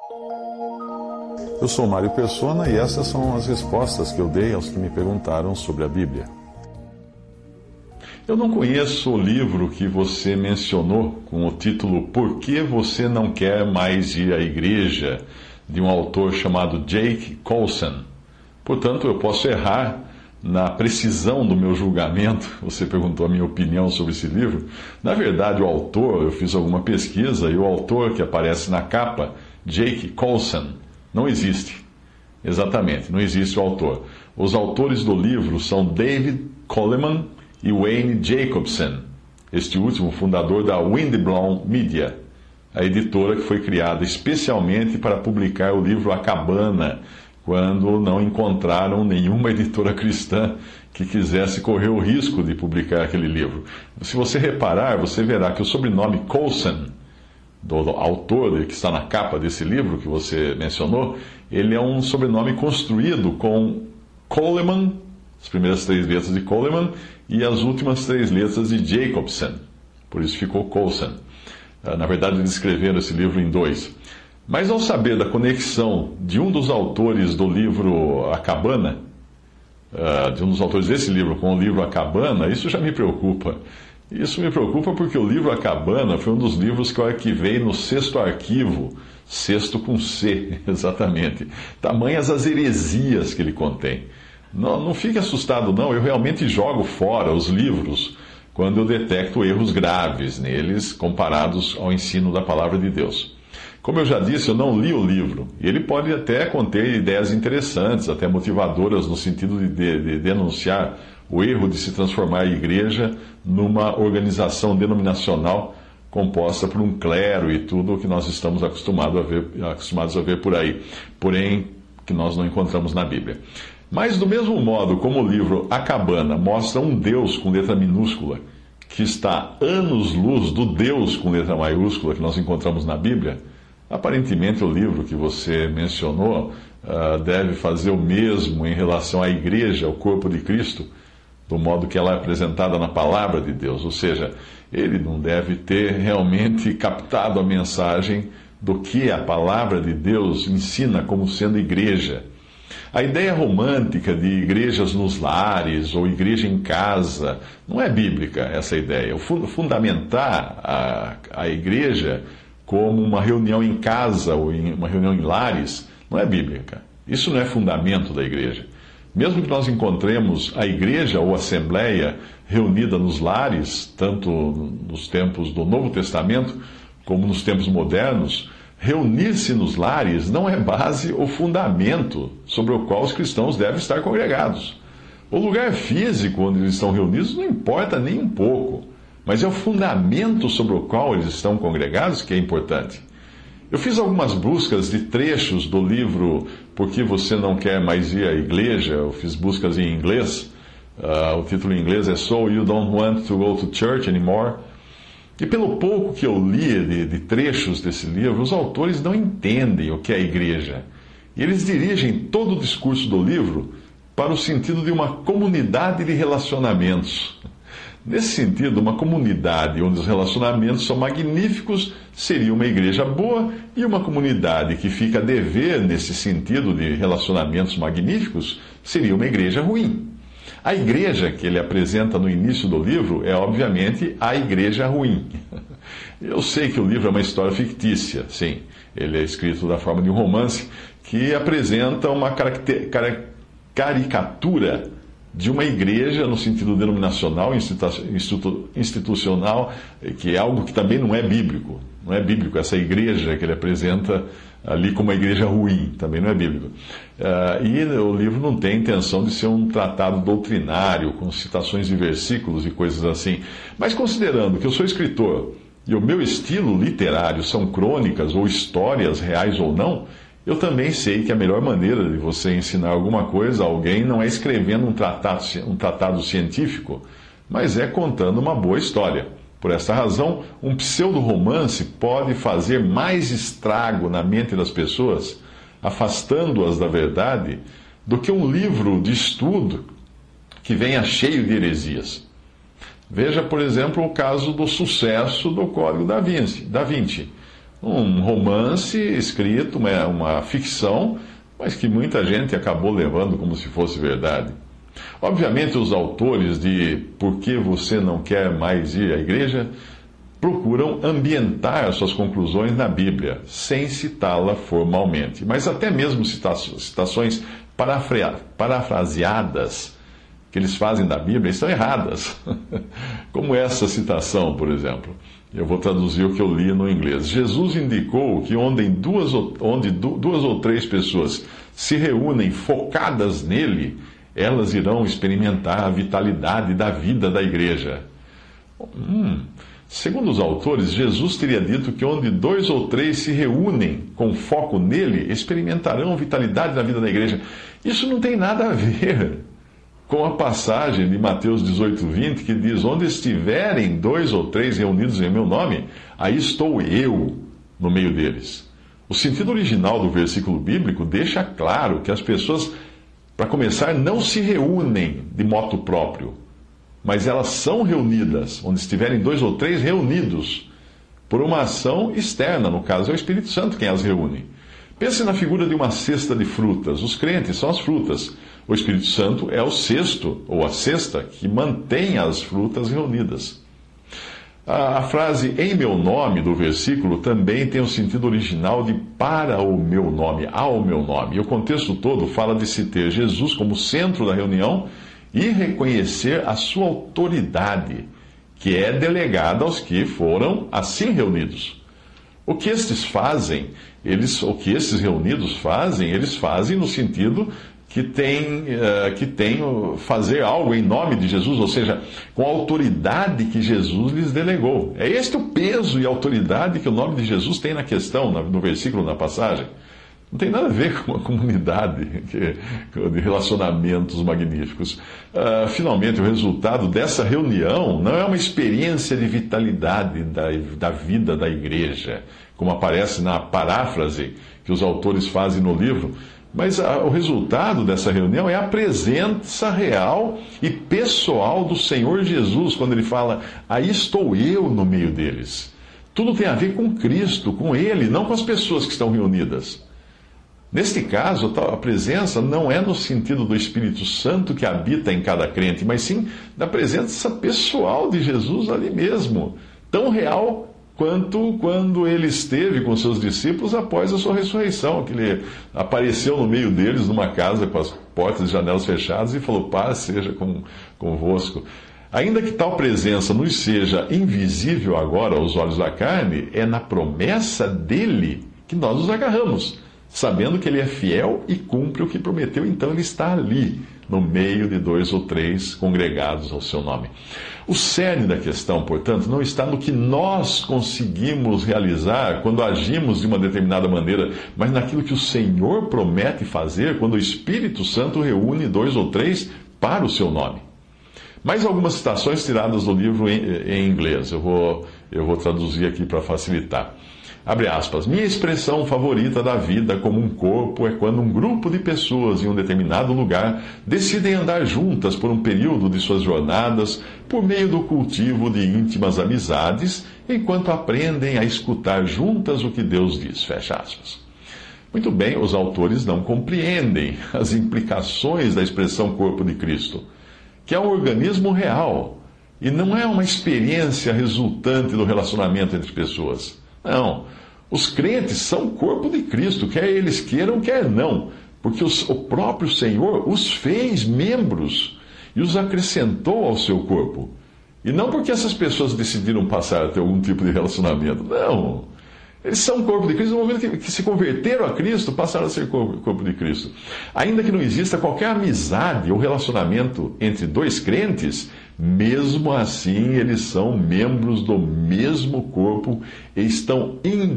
Eu sou Mário Persona e essas são as respostas que eu dei aos que me perguntaram sobre a Bíblia. Eu não conheço o livro que você mencionou com o título Por que você não quer mais ir à igreja, de um autor chamado Jake Colson. Portanto, eu posso errar na precisão do meu julgamento. Você perguntou a minha opinião sobre esse livro. Na verdade, o autor, eu fiz alguma pesquisa, e o autor que aparece na capa, Jake Colson, não existe. Exatamente, não existe o autor. Os autores do livro são David Coleman e Wayne Jacobson, este último fundador da Windblown Media, a editora que foi criada especialmente para publicar o livro A Cabana, quando não encontraram nenhuma editora cristã que quisesse correr o risco de publicar aquele livro. Se você reparar, você verá que o sobrenome Colson, do autor que está na capa desse livro que você mencionou, ele é um sobrenome construído com Coleman, as primeiras 3 letras de Coleman, e as últimas 3 letras de Jacobson. Por isso ficou Colson. Na verdade, eles escreveram esse livro em 2. Mas ao saber da conexão de um dos autores do livro A Cabana, de um dos autores desse livro com o livro A Cabana, isso já me preocupa. Isso me preocupa porque o livro A Cabana foi um dos livros que eu arquivei no 6º arquivo, 6º com C, exatamente. Tamanhas as heresias que ele contém. Não fique assustado, não. Eu realmente jogo fora os livros quando eu detecto erros graves neles comparados ao ensino da palavra de Deus. Como eu já disse, eu não li o livro. E ele pode até conter ideias interessantes, até motivadoras, no sentido de denunciar o erro de se transformar a igreja numa organização denominacional composta por um clero e tudo o que nós estamos acostumados a ver por aí. Porém, que nós não encontramos na Bíblia. Mas, do mesmo modo como o livro A Cabana mostra um Deus com letra minúscula, que está anos-luz do Deus com letra maiúscula que nós encontramos na Bíblia, aparentemente o livro que você mencionou deve fazer o mesmo em relação à igreja, ao corpo de Cristo, do modo que ela é apresentada na palavra de Deus. Ou seja, ele não deve ter realmente captado a mensagem do que a palavra de Deus ensina como sendo igreja. A ideia romântica de igrejas nos lares ou igreja em casa não é bíblica, essa ideia. Fundamentar a igreja como uma reunião em casa ou uma reunião em lares não é bíblica. Isso não é fundamento da igreja. Mesmo que nós encontremos a igreja ou a assembleia reunida nos lares, tanto nos tempos do Novo Testamento como nos tempos modernos, reunir-se nos lares não é base ou fundamento sobre o qual os cristãos devem estar congregados. O lugar físico onde eles estão reunidos não importa nem um pouco, mas é o fundamento sobre o qual eles estão congregados que é importante. Eu fiz algumas buscas de trechos do livro Por que Você Não Quer Mais Ir à Igreja. Eu fiz buscas em inglês. O título em inglês é So You Don't Want to Go to Church Anymore. E pelo pouco que eu li de trechos desse livro, os autores não entendem o que é a igreja. E eles dirigem todo o discurso do livro para o sentido de uma comunidade de relacionamentos. Nesse sentido, uma comunidade onde os relacionamentos são magníficos seria uma igreja boa, e uma comunidade que fica a dever nesse sentido de relacionamentos magníficos seria uma igreja ruim. A igreja que ele apresenta no início do livro é, obviamente, a igreja ruim. Eu sei que o livro é uma história fictícia, sim. Ele é escrito da forma de um romance que apresenta uma caricatura de uma igreja no sentido denominacional, institucional, que é algo que também não é bíblico. Não é bíblico essa igreja que ele apresenta ali como uma igreja ruim, também não é bíblico. E o livro não tem intenção de ser um tratado doutrinário, com citações de versículos e coisas assim. Mas considerando que eu sou escritor e o meu estilo literário são crônicas ou histórias reais ou não, eu também sei que a melhor maneira de você ensinar alguma coisa a alguém não é escrevendo um tratado científico, mas é contando uma boa história. Por essa razão, um pseudo-romance pode fazer mais estrago na mente das pessoas, afastando-as da verdade, do que um livro de estudo que venha cheio de heresias. Veja, por exemplo, o caso do sucesso do Código da Vinci. Um romance escrito, uma ficção, mas que muita gente acabou levando como se fosse verdade. Obviamente, os autores de Por que Você Não Quer Mais Ir à Igreja procuram ambientar suas conclusões na Bíblia, sem citá-la formalmente. Mas até mesmo citações parafraseadas que eles fazem da Bíblia estão erradas. Como essa citação, por exemplo. Eu vou traduzir o que eu li no inglês. Jesus indicou que onde duas ou três pessoas se reúnem focadas nele, elas irão experimentar a vitalidade da vida da igreja. Segundo os autores, Jesus teria dito que onde 2 ou 3 se reúnem com foco nele, experimentarão vitalidade da vida da igreja. Isso não tem nada a ver com a passagem de Mateus 18:20, que diz: onde estiverem 2 ou 3 reunidos em meu nome, aí estou eu no meio deles. O sentido original do versículo bíblico deixa claro que as pessoas, para começar, não se reúnem de motu próprio, mas elas são reunidas, onde estiverem 2 ou 3 reunidos, por uma ação externa, no caso é o Espírito Santo quem as reúne. Pense na figura de uma cesta de frutas. Os crentes são as frutas. O Espírito Santo é o cesto, ou a cesta, que mantém as frutas reunidas. A frase em meu nome do versículo também tem o sentido original de para o meu nome, ao meu nome. E o contexto todo fala de se ter Jesus como centro da reunião e reconhecer a sua autoridade, que é delegada aos que foram assim reunidos. O que estes reunidos fazem, eles fazem no sentido que tem fazer algo em nome de Jesus, ou seja, com a autoridade que Jesus lhes delegou. É este o peso e autoridade que o nome de Jesus tem na questão, no versículo, na passagem. Não tem nada a ver com uma comunidade de relacionamentos magníficos. Finalmente, o resultado dessa reunião não é uma experiência de vitalidade da vida da igreja, como aparece na paráfrase que os autores fazem no livro, mas o resultado dessa reunião é a presença real e pessoal do Senhor Jesus, quando ele fala: aí estou eu no meio deles. Tudo tem a ver com Cristo, com Ele, não com as pessoas que estão reunidas. Neste caso, a presença não é no sentido do Espírito Santo que habita em cada crente, mas sim da presença pessoal de Jesus ali mesmo, tão real quanto quando ele esteve com seus discípulos após a sua ressurreição, que ele apareceu no meio deles numa casa com as portas e janelas fechadas e falou: paz seja convosco. Ainda que tal presença nos seja invisível agora aos olhos da carne, é na promessa dele que nós nos agarramos, sabendo que ele é fiel e cumpre o que prometeu. Então ele está ali, no meio de 2 ou 3 congregados ao seu nome. O cerne da questão, portanto, não está no que nós conseguimos realizar quando agimos de uma determinada maneira, mas naquilo que o Senhor promete fazer quando o Espírito Santo reúne 2 ou 3 para o seu nome. Mais algumas citações tiradas do livro em inglês. Eu vou traduzir aqui para facilitar. Abre aspas. Minha expressão favorita da vida como um corpo é quando um grupo de pessoas em um determinado lugar decidem andar juntas por um período de suas jornadas por meio do cultivo de íntimas amizades, enquanto aprendem a escutar juntas o que Deus diz. Fecha aspas. Muito bem, os autores não compreendem as implicações da expressão corpo de Cristo, que é um organismo real e não é uma experiência resultante do relacionamento entre pessoas. Não, os crentes são o corpo de Cristo, quer eles queiram, quer não, porque o próprio Senhor os fez membros e os acrescentou ao seu corpo. E não porque essas pessoas decidiram passar a ter algum tipo de relacionamento, não. Eles são o corpo de Cristo no momento que se converteram a Cristo, passaram a ser corpo de Cristo. Ainda que não exista qualquer amizade ou relacionamento entre 2 crentes, mesmo assim eles são membros do mesmo corpo e estão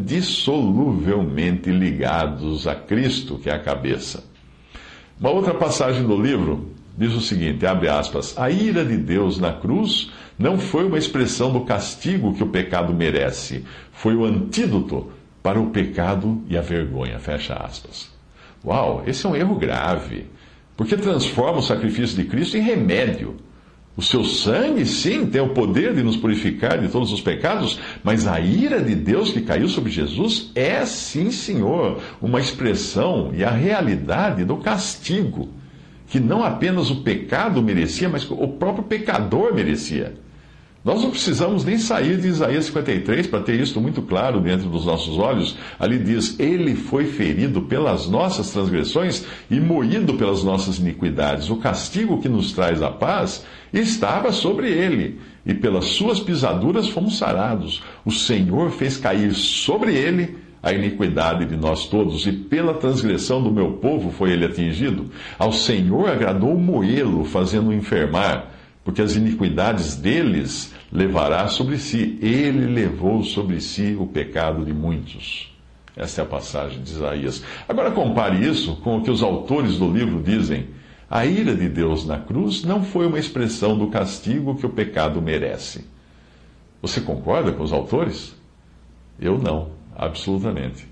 indissoluvelmente ligados a Cristo, que é a cabeça. Uma outra passagem do livro diz o seguinte, abre aspas: a ira de Deus na cruz não foi uma expressão do castigo que o pecado merece, foi o antídoto para o pecado e a vergonha, fecha aspas. Uau, esse é um erro grave, porque transforma o sacrifício de Cristo em remédio, O seu sangue, sim, tem o poder de nos purificar de todos os pecados, mas a ira de Deus que caiu sobre Jesus é, sim, Senhor, uma expressão e a realidade do castigo, que não apenas o pecado merecia, mas o próprio pecador merecia. Nós não precisamos nem sair de Isaías 53 para ter isso muito claro dentro dos nossos olhos. Ali diz: Ele foi ferido pelas nossas transgressões e moído pelas nossas iniquidades. O castigo que nos traz a paz estava sobre ele, e pelas suas pisaduras fomos sarados. O Senhor fez cair sobre ele a iniquidade de nós todos, e pela transgressão do meu povo foi ele atingido. Ao Senhor agradou moê-lo, fazendo-o enfermar, porque as iniquidades deles levará sobre si. Ele levou sobre si o pecado de muitos. Esta é a passagem de Isaías. Agora compare isso com o que os autores do livro dizem. A ira de Deus na cruz não foi uma expressão do castigo que o pecado merece. Você concorda com os autores? Eu não, absolutamente.